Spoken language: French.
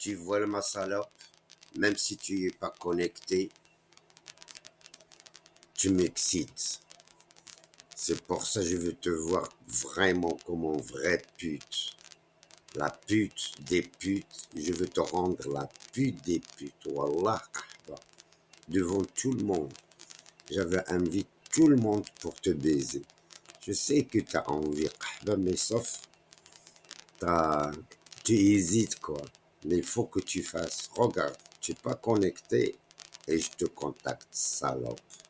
Tu vois ma salope, même si tu n'es pas connecté, tu m'excites. C'est pour ça que je veux te voir vraiment comme une vraie pute. La pute des putes, je veux te rendre la pute des putes. Wallah, devant tout le monde. J'avais invité tout le monde pour te baiser. Je sais que tu as envie, mais sauf, tu hésites quoi. Mais il faut que tu fasses. Regarde, tu n'es pas connecté et je te contacte, salope.